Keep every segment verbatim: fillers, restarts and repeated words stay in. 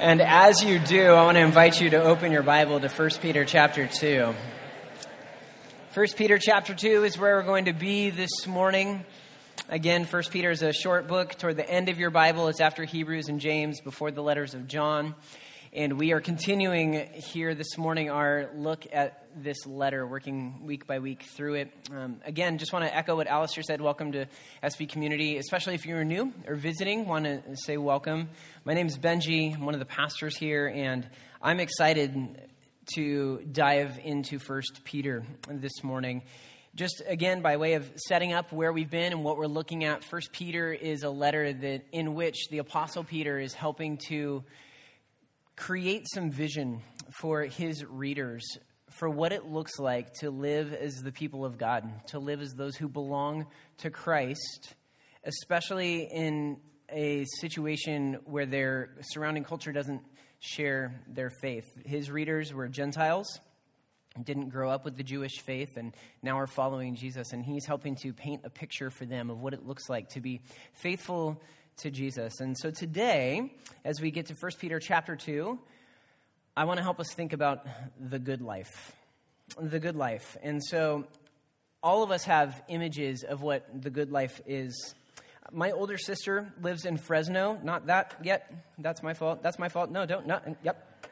And as you do, I want to invite you to open your Bible to First Peter chapter two. First Peter chapter two is where we're going to be this morning. Again, First Peter is a short book. Toward the end of your Bible, it's after Hebrews and James, before the letters of John. And we are continuing here this morning our look at this letter, working week by week through it. Um, again, just want to echo what Alistair said. Welcome to S B Community, especially if you're new or visiting. Want to say welcome. My name is Benji. I'm one of the pastors here, and I'm excited to dive into First Peter this morning. Just again, by way of setting up where we've been and what we're looking at, First Peter is a letter that in which the Apostle Peter is helping to create some vision for his readers for what it looks like to live as the people of God, to live as those who belong to Christ, especially in a situation where their surrounding culture doesn't share their faith. His readers were Gentiles, didn't grow up with the Jewish faith, and now are following Jesus, and he's helping to paint a picture for them of what it looks like to be faithful to Jesus. And so today, as we get to First Peter chapter two, I want to help us think about the good life. The good life. And so all of us have images of what the good life is. My older sister lives in Fresno. Not that yet. That's my fault. That's my fault. No, don't. Not. Yep.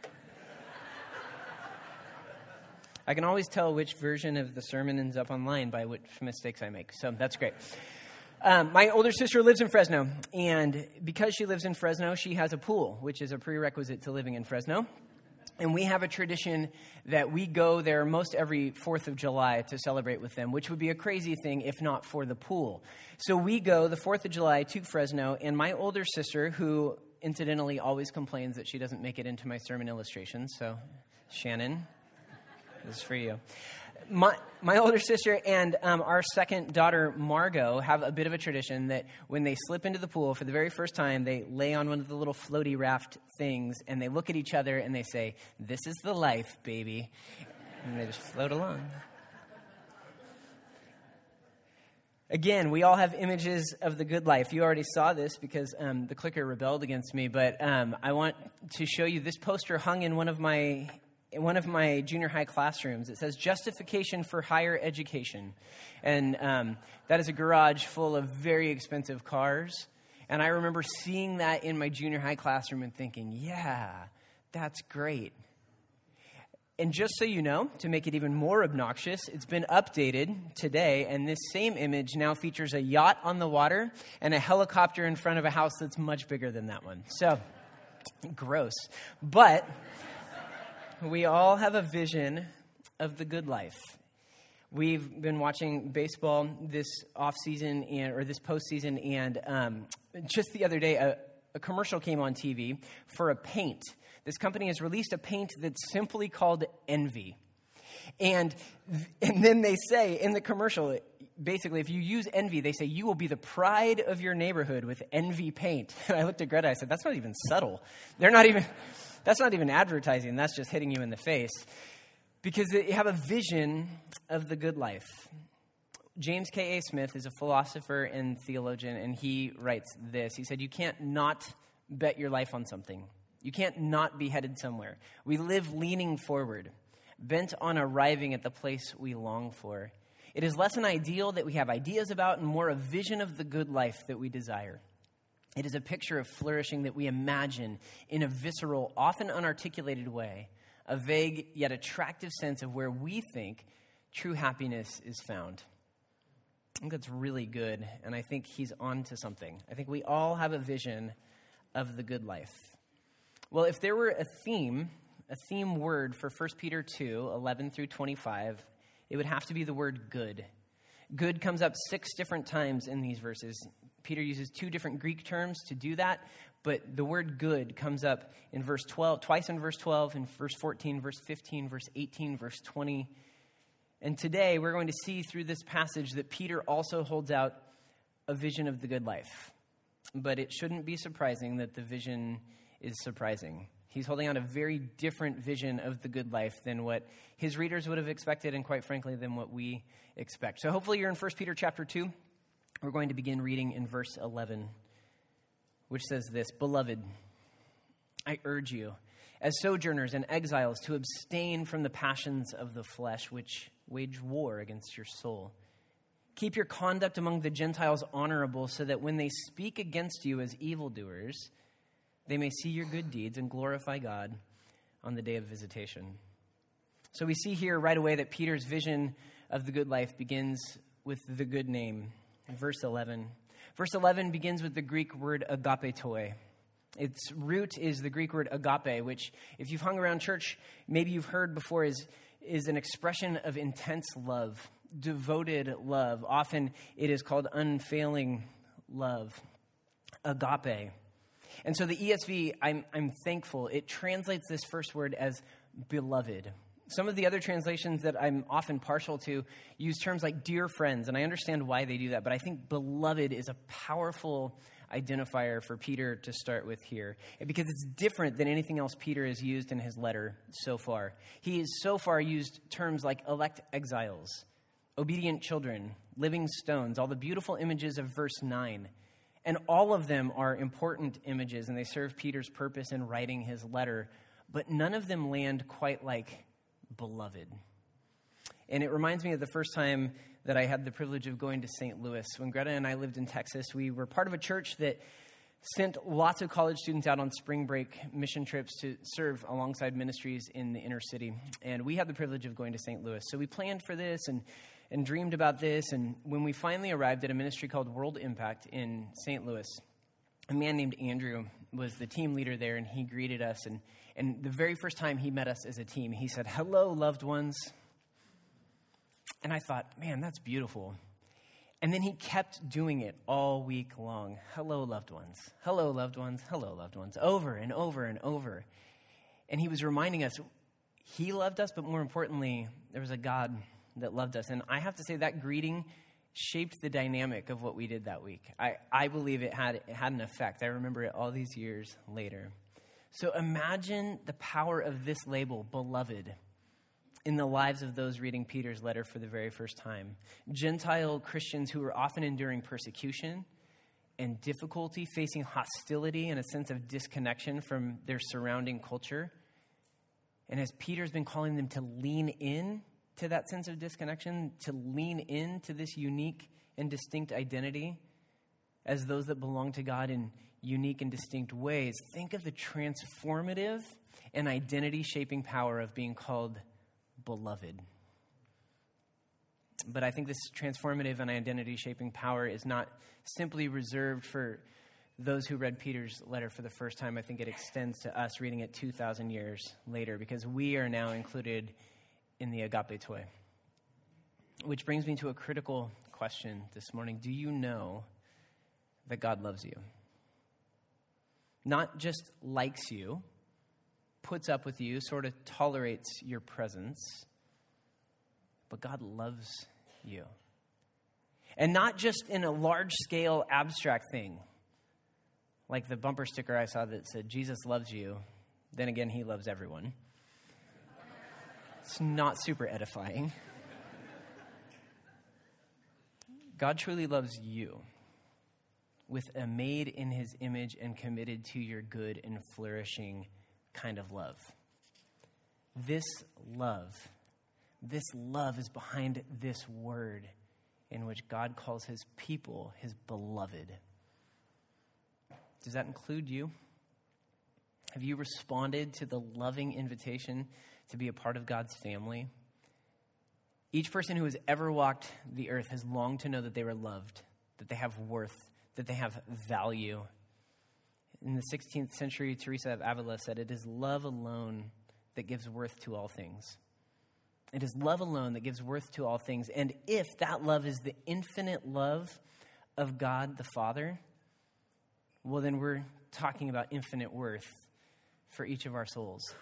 I can always tell which version of the sermon ends up online by which mistakes I make. So that's great. Um, my older sister lives in Fresno, and because she lives in Fresno, she has a pool, which is a prerequisite to living in Fresno. And we have a tradition that we go there most every fourth of July to celebrate with them, which would be a crazy thing if not for the pool. So we go the fourth of July to Fresno, and my older sister, who incidentally always complains that she doesn't make it into my sermon illustrations, so Shannon, this is for you. My my older sister and um, our second daughter, Margot, have a bit of a tradition that when they slip into the pool for the very first time, they lay on one of the little floaty raft things, and they look at each other and they say, "This is the life, baby." And they just float along. Again, we all have images of the good life. You already saw this because um, the clicker rebelled against me, but um, I want to show you this poster hung in one of my... in one of my junior high classrooms. It says justification for higher education. And um, that is a garage full of very expensive cars. And I remember seeing that in my junior high classroom and thinking, yeah, that's great. And just so you know, to make it even more obnoxious, it's been updated today, and this same image now features a yacht on the water and a helicopter in front of a house that's much bigger than that one. So, gross. But we all have a vision of the good life. We've been watching baseball this off-season and, or this postseason, and um, just the other day, a, a commercial came on T V for a paint. This company has released a paint that's simply called Envy. And, and then they say in the commercial, basically, if you use Envy, they say you will be the pride of your neighborhood with Envy paint. And I looked at Greta, I said, that's not even subtle. They're not even... That's not even advertising. That's just hitting you in the face. Because you have a vision of the good life. James K A. Smith is a philosopher and theologian, and he writes this. He said, you can't not bet your life on something. You can't not be headed somewhere. We live leaning forward, bent on arriving at the place we long for. It is less an ideal that we have ideas about and more a vision of the good life that we desire. It is a picture of flourishing that we imagine in a visceral, often unarticulated way, a vague yet attractive sense of where we think true happiness is found. I think that's really good, and I think he's on to something. I think we all have a vision of the good life. Well, if there were a theme, a theme word for First Peter two, eleven through twenty-five, it would have to be the word good. Good comes up six different times in these verses. Peter uses two different Greek terms to do that, but the word good comes up in verse twelve, twice in verse twelve, in verse fourteen, verse fifteen, verse eighteen, verse twenty. And today we're going to see through this passage that Peter also holds out a vision of the good life. But it shouldn't be surprising that the vision is surprising. He's holding out a very different vision of the good life than what his readers would have expected, and quite frankly, than what we expect. So hopefully you're in First Peter chapter two. We're going to begin reading in verse eleven, which says this: Beloved, I urge you, as sojourners and exiles, to abstain from the passions of the flesh, which wage war against your soul. Keep your conduct among the Gentiles honorable, so that when they speak against you as evildoers, they may see your good deeds and glorify God on the day of visitation. So we see here right away that Peter's vision of the good life begins with the good name. In verse eleven. Verse eleven begins with the Greek word agapetoi. Its root is the Greek word agape, which, if you've hung around church, maybe you've heard before, is, is an expression of intense love, devoted love. Often it is called unfailing love, agape. And so the E S V, I'm, I'm thankful, it translates this first word as beloved. Some of the other translations that I'm often partial to use terms like dear friends, and I understand why they do that, but I think beloved is a powerful identifier for Peter to start with here, because it's different than anything else Peter has used in his letter so far. He has so far used terms like elect exiles, obedient children, living stones, all the beautiful images of verse nine. And all of them are important images, and they serve Peter's purpose in writing his letter, but none of them land quite like beloved. And it reminds me of the first time that I had the privilege of going to Saint Louis. When Greta and I lived in Texas, we were part of a church that sent lots of college students out on spring break mission trips to serve alongside ministries in the inner city. And we had the privilege of going to Saint Louis. So we planned for this and, and dreamed about this. And when we finally arrived at a ministry called World Impact in Saint Louis, a man named Andrew was the team leader there, and he greeted us. And, and the very first time he met us as a team, he said, "Hello, loved ones." And I thought, man, that's beautiful. And then he kept doing it all week long. Hello, loved ones. Hello, loved ones. Hello, loved ones. Over and over and over. And he was reminding us he loved us, but more importantly, there was a God that loved us. And I have to say that greeting shaped the dynamic of what we did that week. I, I believe it had, it had an effect. I remember it all these years later. So imagine the power of this label, beloved, in the lives of those reading Peter's letter for the very first time. Gentile Christians who were often enduring persecution and difficulty, facing hostility and a sense of disconnection from their surrounding culture. And as Peter's been calling them to lean in to that sense of disconnection, to lean into this unique and distinct identity as those that belong to God in unique and distinct ways, think of the transformative and identity-shaping power of being called beloved. But I think this transformative and identity-shaping power is not simply reserved for those who read Peter's letter for the first time. I think it extends to us reading it two thousand years later, because we are now included in the agapetoi. Which brings me to a critical question this morning. Do you know that God loves you? Not just likes you, puts up with you, sort of tolerates your presence, but God loves you. And not just in a large-scale abstract thing, like the bumper sticker I saw that said, "Jesus loves you, then again, he loves everyone." It's not super edifying. God truly loves you with a made in his image and committed to your good and flourishing kind of love. This love, this love is behind this word in which God calls his people his beloved. Does that include you? Have you responded to the loving invitation to be a part of God's family? Each person who has ever walked the earth has longed to know that they were loved, that they have worth, that they have value. In the sixteenth century, Teresa of Avila said, "It is love alone that gives worth to all things." It is love alone that gives worth to all things. And if that love is the infinite love of God the Father, well, then we're talking about infinite worth for each of our souls.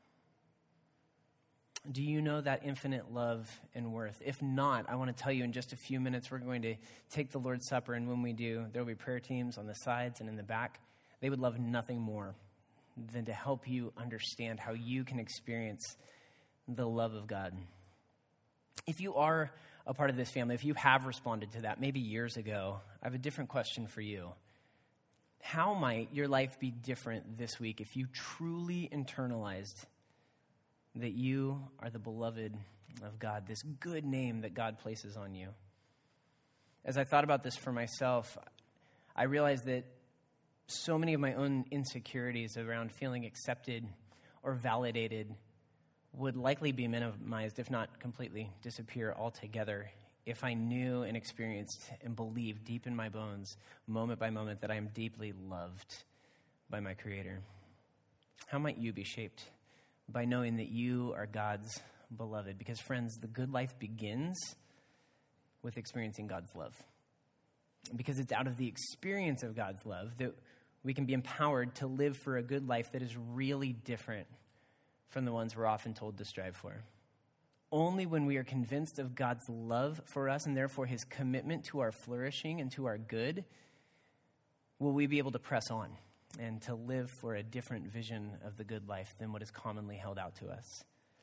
Do you know that infinite love and worth? If not, I want to tell you in just a few minutes, we're going to take the Lord's Supper. And when we do, there will be prayer teams on the sides and in the back. They would love nothing more than to help you understand how you can experience the love of God. If you are a part of this family, if you have responded to that maybe years ago, I have a different question for you. How might your life be different this week if you truly internalized that you are the beloved of God, this good name that God places on you? As I thought about this for myself, I realized that so many of my own insecurities around feeling accepted or validated would likely be minimized, if not completely disappear altogether, if I knew and experienced and believed deep in my bones, moment by moment, that I am deeply loved by my Creator. How might you be shaped by knowing that you are God's beloved? Because, friends, the good life begins with experiencing God's love. Because it's out of the experience of God's love that we can be empowered to live for a good life that is really different from the ones we're often told to strive for. Only when we are convinced of God's love for us and therefore his commitment to our flourishing and to our good will we be able to press on and to live for a different vision of the good life than what is commonly held out to us.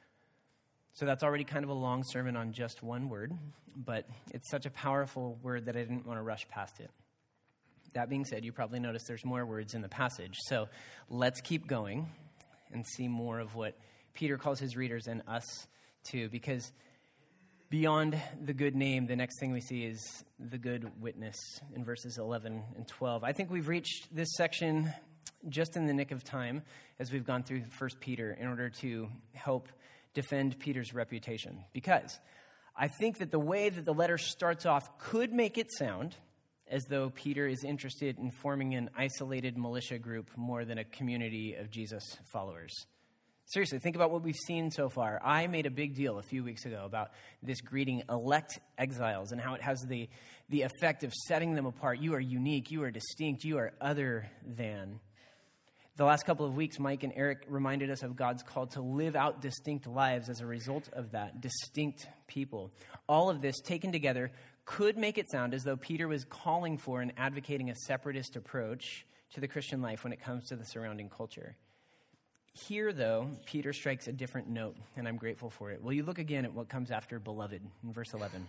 So that's already kind of a long sermon on just one word, but it's such a powerful word that I didn't want to rush past it. That being said, you probably noticed there's more words in the passage. So let's keep going and see more of what Peter calls his readers and us too, because beyond the good name, the next thing we see is the good witness in verses eleven and twelve. I think we've reached this section just in the nick of time as we've gone through First Peter in order to help defend Peter's reputation, because I think that the way that the letter starts off could make it sound as though Peter is interested in forming an isolated militia group more than a community of Jesus followers. Seriously, think about what we've seen so far. I made a big deal a few weeks ago about this greeting, elect exiles, and how it has the, the effect of setting them apart. You are unique, you are distinct, you are other than. The last couple of weeks, Mike and Eric reminded us of God's call to live out distinct lives as a result of that, distinct people. All of this taken together could make it sound as though Peter was calling for and advocating a separatist approach to the Christian life when it comes to the surrounding culture. Here, though, Peter strikes a different note, and I'm grateful for it. Will you look again at what comes after beloved in verse eleven?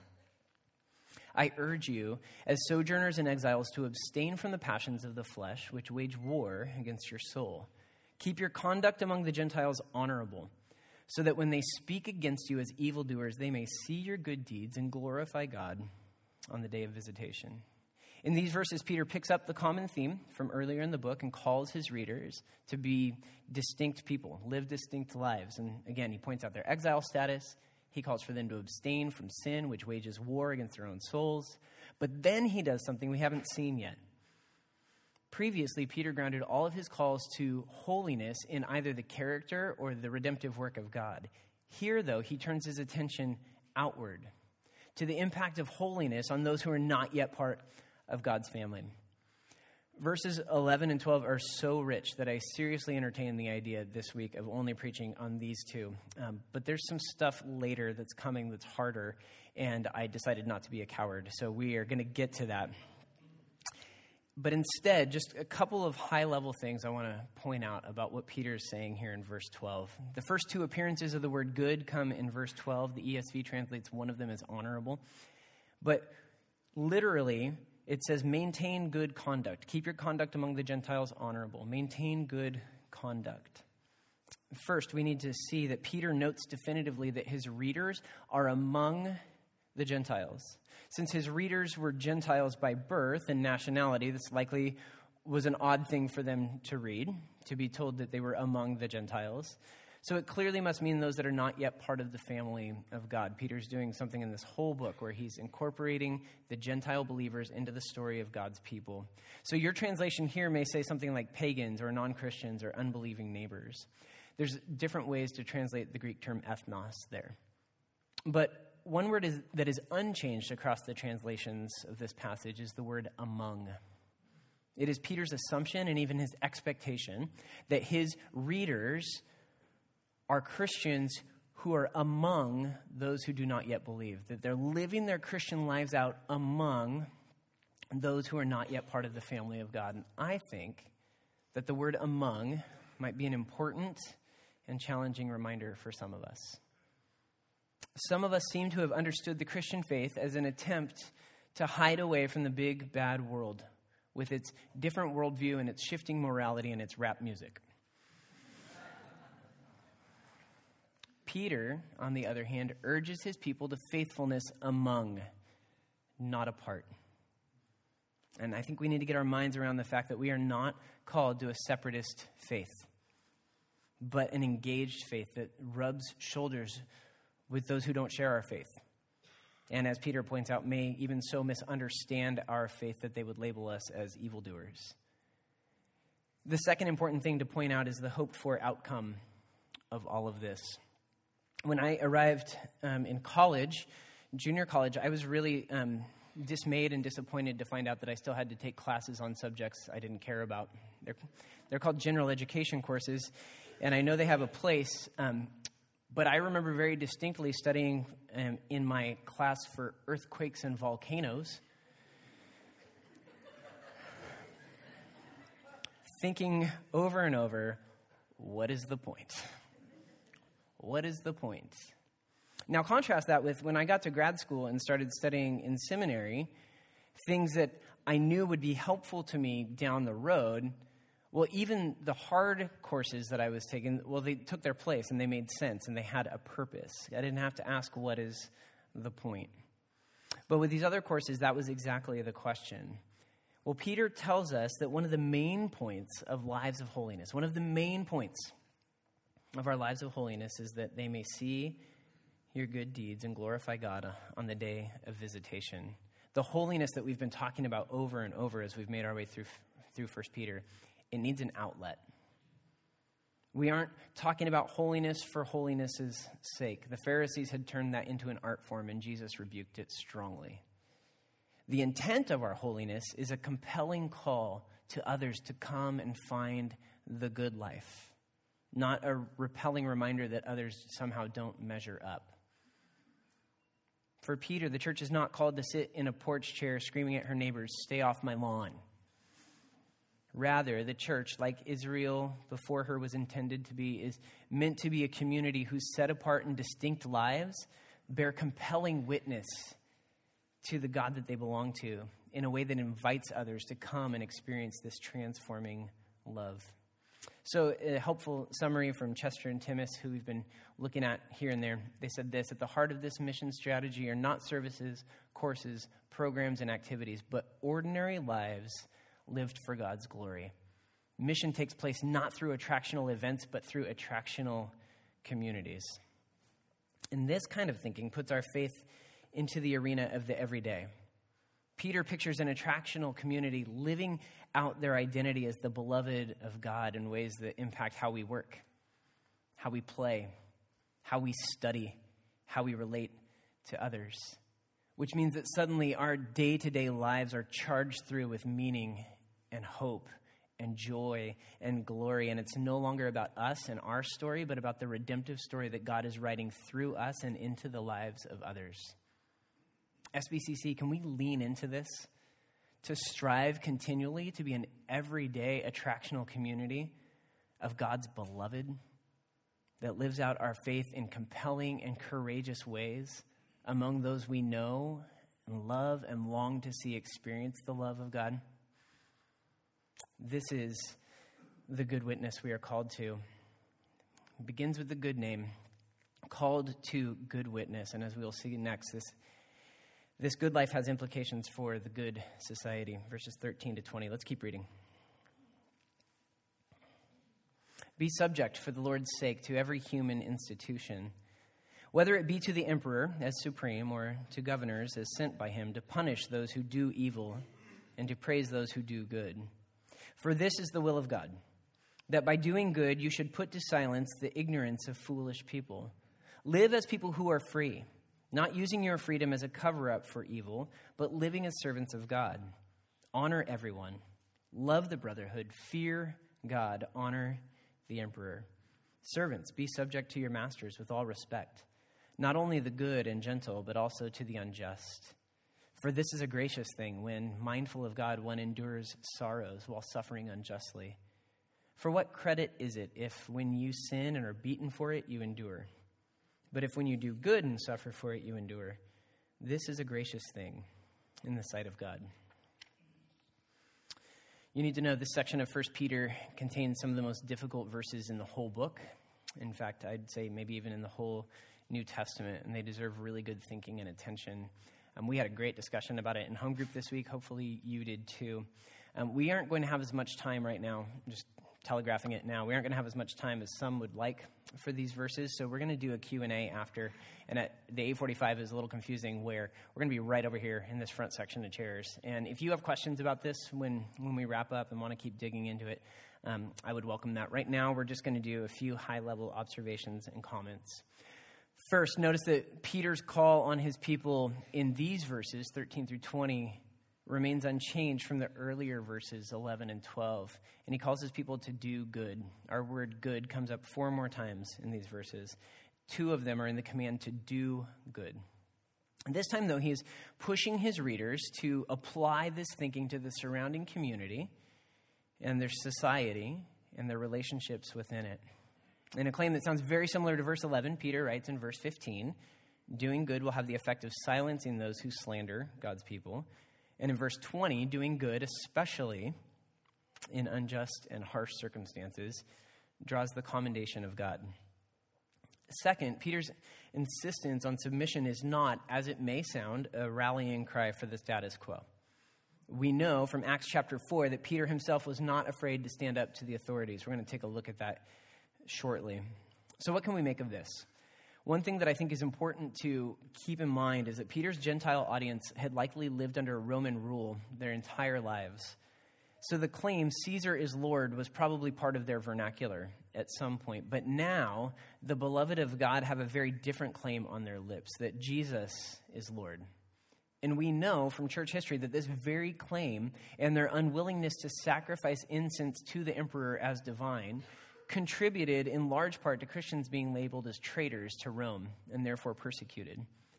I urge you, as sojourners and exiles, to abstain from the passions of the flesh, which wage war against your soul. Keep your conduct among the Gentiles honorable, so that when they speak against you as evildoers, they may see your good deeds and glorify God on the day of visitation. In these verses, Peter picks up the common theme from earlier in the book and calls his readers to be distinct people, live distinct lives. And again, he points out their exile status. He calls for them to abstain from sin, which wages war against their own souls. But then he does something we haven't seen yet. Previously, Peter grounded all of his calls to holiness in either the character or the redemptive work of God. Here, though, he turns his attention outward to the impact of holiness on those who are not yet part of God's family. Verses eleven and twelve are so rich that I seriously entertained the idea this week of only preaching on these two. Um, but there's some stuff later that's coming that's harder, and I decided not to be a coward. So we are going to get to that. But instead, just a couple of high-level things I want to point out about what Peter is saying here in verse twelve. The first two appearances of the word good come in verse twelve. The E S V translates one of them as honorable. But literally, it says, maintain good conduct. Keep your conduct among the Gentiles honorable. Maintain good conduct. First, we need to see that Peter notes definitively that his readers are among the Gentiles. Since his readers were Gentiles by birth and nationality, this likely was an odd thing for them to read, to be told that they were among the Gentiles. So it clearly must mean those that are not yet part of the family of God. Peter's doing something in this whole book where he's incorporating the Gentile believers into the story of God's people. So your translation here may say something like pagans or non-Christians or unbelieving neighbors. There's different ways to translate the Greek term ethnos there. But one word is, that is unchanged across the translations of this passage is the word among. It is Peter's assumption and even his expectation that his readers are Christians who are among those who do not yet believe, that they're living their Christian lives out among those who are not yet part of the family of God. And I think that the word among might be an important and challenging reminder for some of us. Some of us seem to have understood the Christian faith as an attempt to hide away from the big, bad world with its different worldview and its shifting morality and its rap music. Peter, on the other hand, urges his people to faithfulness among, not apart. And I think we need to get our minds around the fact that we are not called to a separatist faith, but an engaged faith that rubs shoulders with those who don't share our faith. And as Peter points out, may even so misunderstand our faith that they would label us as evildoers. The second important thing to point out is the hoped-for outcome of all of this. When I arrived um, in college, junior college, I was really um, dismayed and disappointed to find out that I still had to take classes on subjects I didn't care about. They're, they're called general education courses, and I know they have a place, um, but I remember very distinctly studying um, in my class for earthquakes and volcanoes, thinking over and over, what is the point? What is the point? Now, contrast that with when I got to grad school and started studying in seminary, things that I knew would be helpful to me down the road. Well, even the hard courses that I was taking, well, they took their place and they made sense and they had a purpose. I didn't have to ask, what is the point? But with these other courses, that was exactly the question. Well, Peter tells us that one of the main points of lives of holiness, one of the main points of our lives of holiness is that they may see your good deeds and glorify God on the day of visitation. The holiness that we've been talking about over and over as we've made our way through through First Peter, it needs an outlet. We aren't talking about holiness for holiness's sake. The Pharisees had turned that into an art form, and Jesus rebuked it strongly. The intent of our holiness is a compelling call to others to come and find the good life, not a repelling reminder that others somehow don't measure up. For Peter, the church is not called to sit in a porch chair screaming at her neighbors, "Stay off my lawn." Rather, the church, like Israel before her was intended to be, is meant to be a community whose set apart and distinct lives bear compelling witness to the God that they belong to in a way that invites others to come and experience this transforming love. So a helpful summary from Chester and Timmis, who we've been looking at here and there. They said this: at the heart of this mission strategy are not services, courses, programs, and activities, but ordinary lives lived for God's glory. Mission takes place not through attractional events, but through attractional communities. And this kind of thinking puts our faith into the arena of the everyday. Peter pictures an attractional community living out their identity as the beloved of God in ways that impact how we work, how we play, how we study, how we relate to others, which means that suddenly our day-to-day lives are charged through with meaning and hope and joy and glory, and it's no longer about us and our story, but about the redemptive story that God is writing through us and into the lives of others. S B C C, can we lean into this to strive continually to be an everyday attractional community of God's beloved that lives out our faith in compelling and courageous ways among those we know and love and long to see experience the love of God? This is the good witness we are called to. It begins with the good name, called to good witness. And as we'll see next, this This good life has implications for the good society. Verses thirteen to twenty. Let's keep reading. Be subject for the Lord's sake to every human institution, whether it be to the emperor as supreme or to governors as sent by him to punish those who do evil and to praise those who do good. For this is the will of God, that by doing good you should put to silence the ignorance of foolish people. Live as people who are free, not using your freedom as a cover-up for evil, but living as servants of God. Honor everyone. Love the brotherhood. Fear God. Honor the emperor. Servants, be subject to your masters with all respect, not only the good and gentle, but also to the unjust. For this is a gracious thing when, mindful of God, one endures sorrows while suffering unjustly. For what credit is it if, when you sin and are beaten for it, you endure? But if when you do good and suffer for it, you endure, this is a gracious thing in the sight of God. You need to know this section of First Peter contains some of the most difficult verses in the whole book. In fact, I'd say maybe even in the whole New Testament, and they deserve really good thinking and attention. Um, we had a great discussion about it in home group this week. Hopefully you did too. Um, we aren't going to have as much time right now, just telegraphing it now. We aren't going to have as much time as some would like for these verses, so we're going to do a Q and A after. And at the eight forty-five is a little confusing where we're going to be right over here in this front section of chairs. And if you have questions about this when, when we wrap up and want to keep digging into it, um, I would welcome that. Right now, we're just going to do a few high-level observations and comments. First, notice that Peter's call on his people in these verses, thirteen through twenty, remains unchanged from the earlier verses, eleven and twelve. And he calls his people to do good. Our word good comes up four more times in these verses. Two of them are in the command to do good. And this time, though, he is pushing his readers to apply this thinking to the surrounding community and their society and their relationships within it. In a claim that sounds very similar to verse eleven, Peter writes in verse fifteen, doing good will have the effect of silencing those who slander God's people. And in verse twenty, doing good, especially in unjust and harsh circumstances, draws the commendation of God. Second, Peter's insistence on submission is not, as it may sound, a rallying cry for the status quo. We know from Acts chapter four that Peter himself was not afraid to stand up to the authorities. We're going to take a look at that shortly. So what can we make of this? One thing that I think is important to keep in mind is that Peter's Gentile audience had likely lived under Roman rule their entire lives. So the claim, Caesar is Lord, was probably part of their vernacular at some point. But now, the beloved of God have a very different claim on their lips, that Jesus is Lord. And we know from church history that this very claim and their unwillingness to sacrifice incense to the emperor as divine contributed in large part to Christians being labeled as traitors to Rome and therefore persecuted.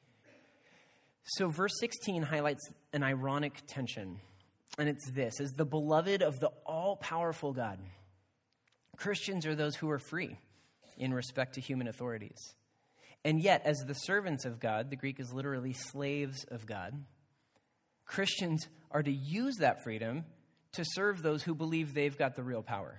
So verse sixteen highlights an ironic tension, and it's this: as the beloved of the all-powerful God, Christians are those who are free in respect to human authorities. And yet, as the servants of God, the Greek is literally slaves of God, Christians are to use that freedom to serve those who believe they've got the real power.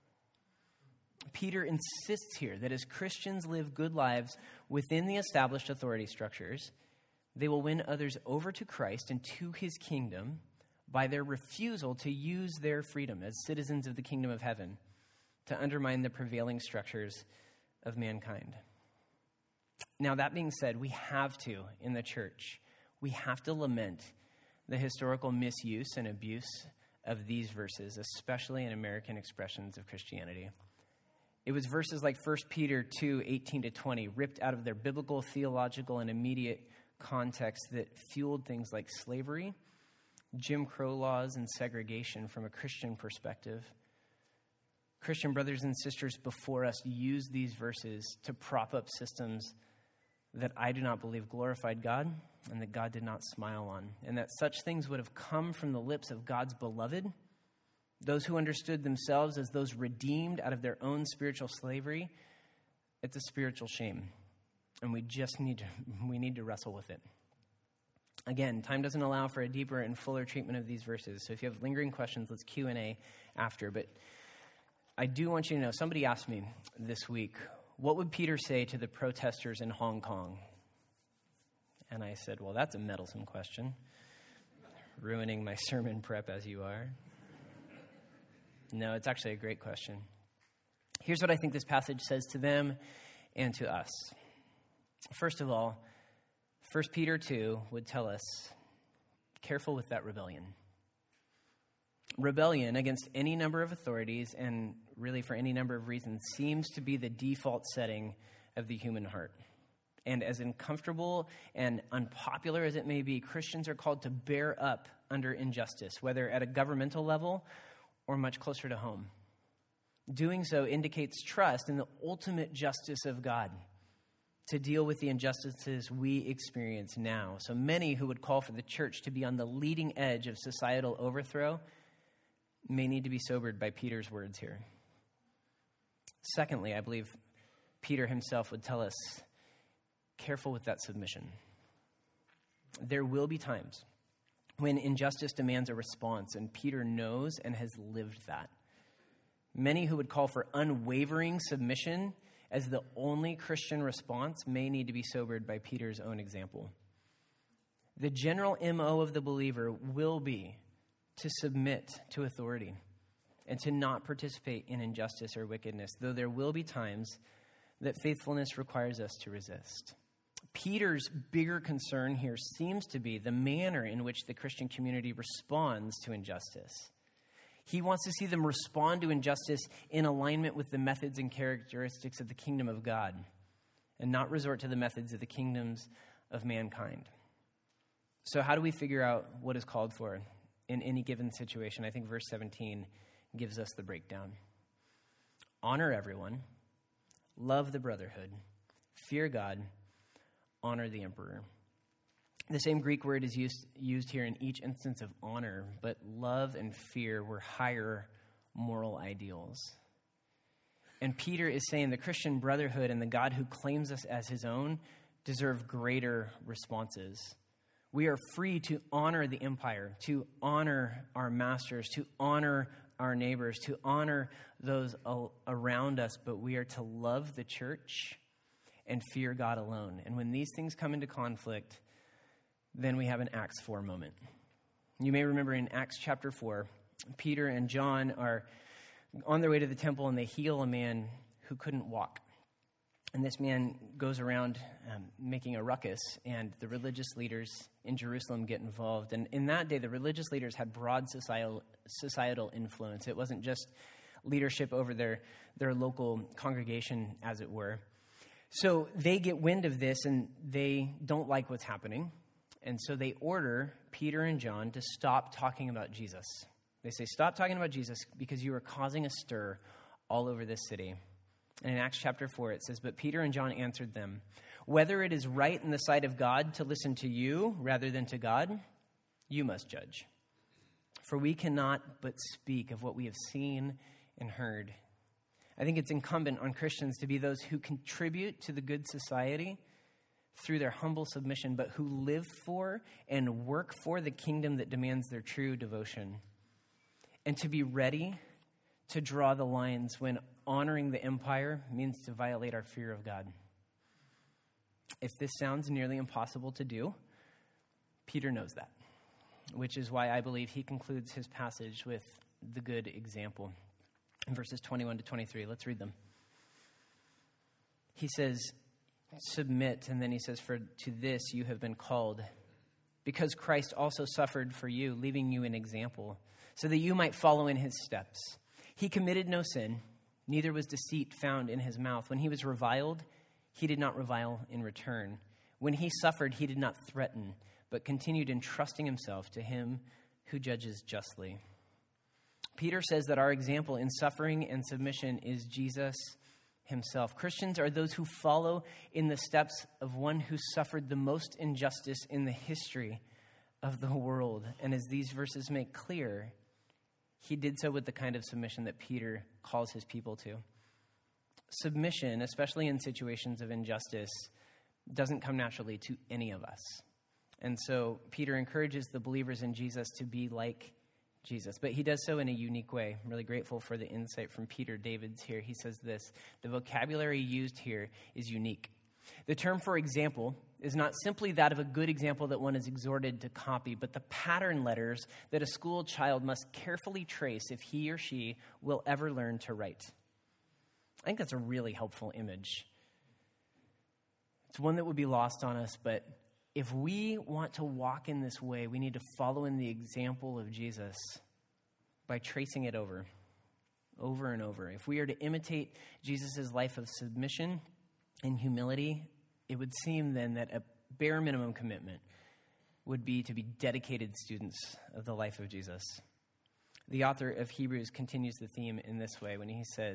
Peter insists here that as Christians live good lives within the established authority structures, they will win others over to Christ and to his kingdom by their refusal to use their freedom as citizens of the kingdom of heaven to undermine the prevailing structures of mankind. Now, that being said, we have to, in the church, we have to lament the historical misuse and abuse of these verses, especially in American expressions of Christianity. It was verses like First Peter two, eighteen to twenty, ripped out of their biblical, theological, and immediate context that fueled things like slavery, Jim Crow laws, and segregation from a Christian perspective. Christian brothers and sisters before us used these verses to prop up systems that I do not believe glorified God and that God did not smile on, and that such things would have come from the lips of God's beloved, those who understood themselves as those redeemed out of their own spiritual slavery. It's a spiritual shame, and we just need to, we need to wrestle with it. Again, time doesn't allow for a deeper and fuller treatment of these verses, so if you have lingering questions, let's Q and A after. But I do want you to know, somebody asked me this week, what would Peter say to the protesters in Hong Kong? And I said, well, that's a meddlesome question. Ruining my sermon prep as you are. No, it's actually a great question. Here's what I think this passage says to them and to us. First of all, First Peter two would tell us, careful with that rebellion. Rebellion against any number of authorities, and really for any number of reasons, seems to be the default setting of the human heart. And as uncomfortable and unpopular as it may be, Christians are called to bear up under injustice, whether at a governmental level or much closer to home. Doing so indicates trust in the ultimate justice of God to deal with the injustices we experience now. So many who would call for the church to be on the leading edge of societal overthrow may need to be sobered by Peter's words here. Secondly, I believe Peter himself would tell us, careful with that submission. There will be times when injustice demands a response, and Peter knows and has lived that. Many who would call for unwavering submission as the only Christian response may need to be sobered by Peter's own example. The general M O of the believer will be to submit to authority and to not participate in injustice or wickedness, though there will be times that faithfulness requires us to resist. Peter's bigger concern here seems to be the manner in which the Christian community responds to injustice. He wants to see them respond to injustice in alignment with the methods and characteristics of the kingdom of God, and not resort to the methods of the kingdoms of mankind. So how do we figure out what is called for in any given situation? I think verse seventeen gives us the breakdown. Honor everyone, love the brotherhood, fear God, honor the emperor. The same Greek word is used, used here in each instance of honor, but love and fear were higher moral ideals. And Peter is saying the Christian brotherhood and the God who claims us as his own deserve greater responses. We are free to honor the empire, to honor our masters, to honor our neighbors, to honor those around us, but we are to love the church and fear God alone. And when these things come into conflict, then we have an Acts four moment. You may remember in Acts chapter four, Peter and John are on their way to the temple and they heal a man who couldn't walk. And this man goes around um, making a ruckus, and the religious leaders in Jerusalem get involved. And in that day, the religious leaders had broad societal, societal influence. It wasn't just leadership over their, their local congregation, as it were. So they get wind of this, and they don't like what's happening. And so they order Peter and John to stop talking about Jesus. They say, stop talking about Jesus because you are causing a stir all over this city. And in Acts chapter four, it says, but Peter and John answered them, whether it is right in the sight of God to listen to you rather than to God, you must judge. For we cannot but speak of what we have seen and heard. I think it's incumbent on Christians to be those who contribute to the good society through their humble submission, but who live for and work for the kingdom that demands their true devotion. And to be ready to draw the lines when honoring the empire means to violate our fear of God. If this sounds nearly impossible to do, Peter knows that, which is why I believe he concludes his passage with the good example. In verses twenty-one to twenty-three, let's read them. He says, submit, and then he says, for to this you have been called, because Christ also suffered for you, leaving you an example, so that you might follow in his steps. He committed no sin, neither was deceit found in his mouth. When he was reviled, he did not revile in return. When he suffered, he did not threaten, but continued entrusting himself to him who judges justly. Peter says that our example in suffering and submission is Jesus himself. Christians are those who follow in the steps of one who suffered the most injustice in the history of the world. And as these verses make clear, he did so with the kind of submission that Peter calls his people to. Submission, especially in situations of injustice, doesn't come naturally to any of us. And so Peter encourages the believers in Jesus to be like Jesus, but he does so in a unique way. I'm really grateful for the insight from Peter Davids here. He says this, the vocabulary used here is unique. The term for example is not simply that of a good example that one is exhorted to copy, but the pattern letters that a school child must carefully trace if he or she will ever learn to write. I think that's a really helpful image. It's one that would be lost on us, but if we want to walk in this way, we need to follow in the example of Jesus by tracing it over, over and over. If we are to imitate Jesus' life of submission and humility, it would seem then that a bare minimum commitment would be to be dedicated students of the life of Jesus. The author of Hebrews continues the theme in this way when he says,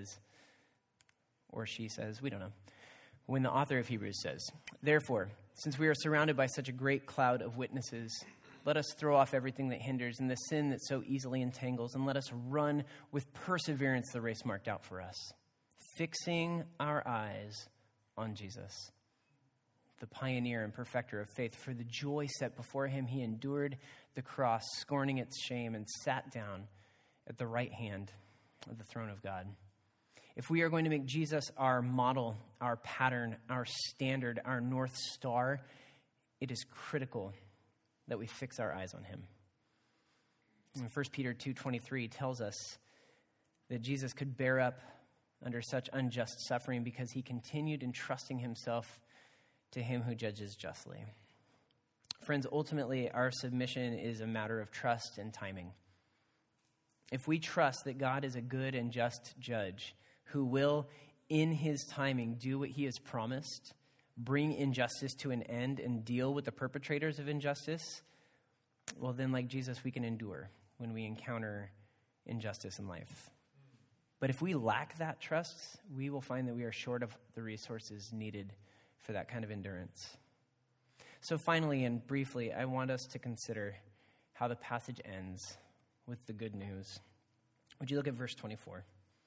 or she says, we don't know. When the author of Hebrews says, therefore, since we are surrounded by such a great cloud of witnesses, let us throw off everything that hinders and the sin that so easily entangles, and let us run with perseverance the race marked out for us, fixing our eyes on Jesus, the pioneer and perfecter of faith. For the joy set before him, he endured the cross, scorning its shame, and sat down at the right hand of the throne of God. If we are going to make Jesus our model, our pattern, our standard, our North Star, it is critical that we fix our eyes on him. And First Peter two twenty-three tells us that Jesus could bear up under such unjust suffering because he continued entrusting himself to him who judges justly. Friends, ultimately, our submission is a matter of trust and timing. If we trust that God is a good and just judge who will, in his timing, do what he has promised, bring injustice to an end, and deal with the perpetrators of injustice, well, then, like Jesus, we can endure when we encounter injustice in life. But if we lack that trust, we will find that we are short of the resources needed for that kind of endurance. So finally and briefly, I want us to consider how the passage ends with the good news. Would you look at verse twenty-four?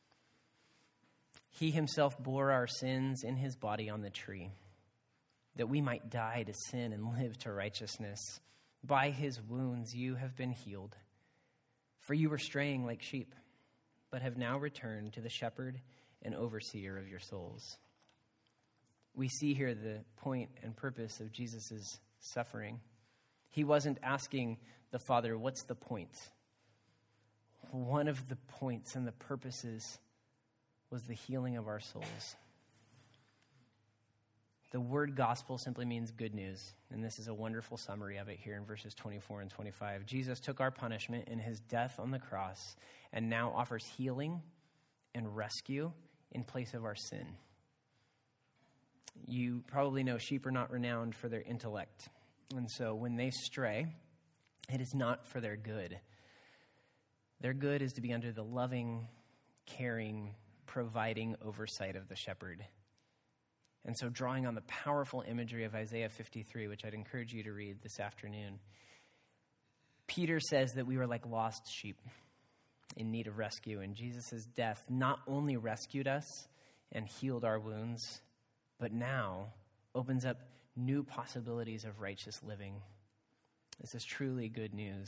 He himself bore our sins in his body on the tree, that we might die to sin and live to righteousness. By his wounds you have been healed. For you were straying like sheep, but have now returned to the shepherd and overseer of your souls. We see here the point and purpose of Jesus' suffering. He wasn't asking the Father, what's the point? One of the points and the purposes was the healing of our souls. The word gospel simply means good news, and this is a wonderful summary of it here in verses twenty-four and twenty-five. Jesus took our punishment in his death on the cross and now offers healing and rescue in place of our sin. You probably know sheep are not renowned for their intellect, and so when they stray, it is not for their good. Their good is to be under the loving, caring, providing oversight of the shepherd. And so drawing on the powerful imagery of Isaiah fifty-three, which I'd encourage you to read this afternoon, Peter says that we were like lost sheep in need of rescue, and Jesus' death not only rescued us and healed our wounds, but now opens up new possibilities of righteous living. This is truly good news.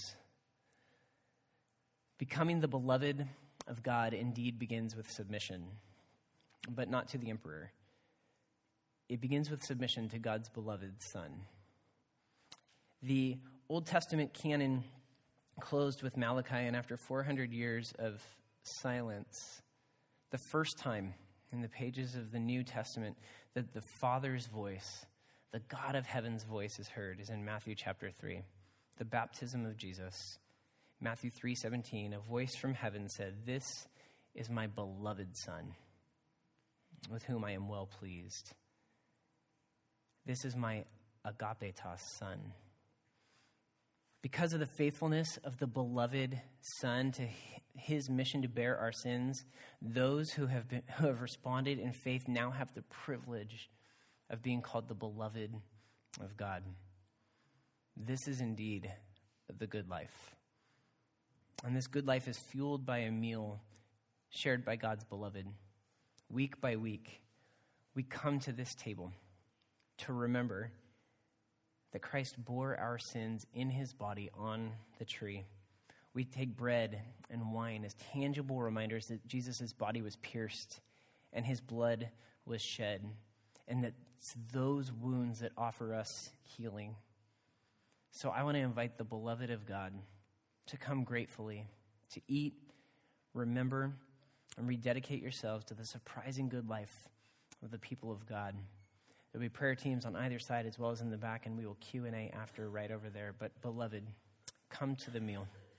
Becoming the beloved of God indeed begins with submission, but not to the emperor. It begins with submission to God's beloved Son. The Old Testament canon closed with Malachi, and after four hundred years of silence, the first time in the pages of the New Testament that the Father's voice, the God of heaven's voice, is heard is in Matthew chapter three, the baptism of Jesus. Matthew three seventeen, a voice from heaven said, "This is my beloved Son, with whom I am well pleased. This is my agapetos Son." Because of the faithfulness of the beloved Son to his mission to bear our sins, those who have been, who have responded in faith now have the privilege of being called the beloved of God. This is indeed the good life. And this good life is fueled by a meal shared by God's beloved. Week by week, we come to this table to remember that Christ bore our sins in his body on the tree. We take bread and wine as tangible reminders that Jesus' body was pierced and his blood was shed, and that it's those wounds that offer us healing. So I want to invite the beloved of God to come gratefully, to eat, remember, and rededicate yourselves to the surprising good life of the people of God. There'll be prayer teams on either side as well as in the back, and we will Q and A after right over there. But beloved, come to the meal.